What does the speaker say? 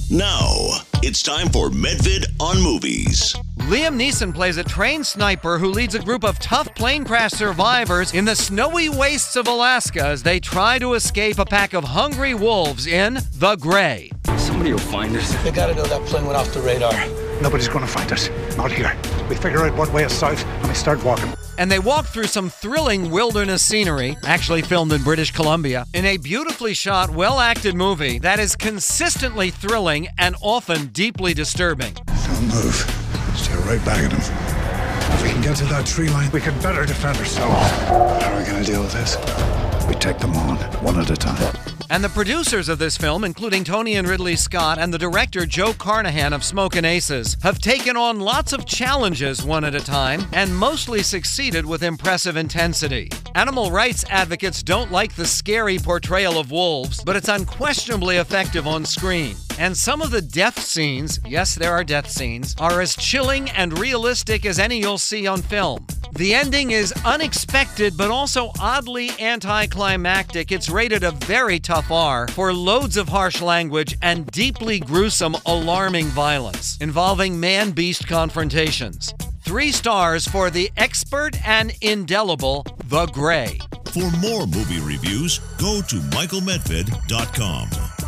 Now, it's time for Medvid on Movies. Liam Neeson plays a trained sniper who leads a group of tough plane crash survivors in the snowy wastes of Alaska as they try to escape a pack of hungry wolves in The Grey. Somebody will find us. They gotta know that plane went off the radar. Nobody's gonna find us. Not here. We figure out what way is south and we start walking. And they walk through some thrilling wilderness scenery, actually filmed in British Columbia, in a beautifully shot, well-acted movie that is consistently thrilling and often deeply disturbing. Don't move. Stay right back at them. If we can get to that tree line, we can better defend ourselves. How are we gonna deal with this? We take them on, one at a time. And the producers of this film, including Tony and Ridley Scott and the director Joe Carnahan of Smokin' Aces, have taken on lots of challenges one at a time and mostly succeeded with impressive intensity. Animal rights advocates don't like the scary portrayal of wolves, but it's unquestionably effective on screen. And some of the death scenes, yes, there are death scenes, are as chilling and realistic as any you'll see on film. The ending is unexpected, but also oddly anticlimactic. It's rated a very tough R for loads of harsh language and deeply gruesome, alarming violence involving man-beast confrontations. 3 stars for the expert and indelible The Grey. For more movie reviews, go to michaelmedved.com.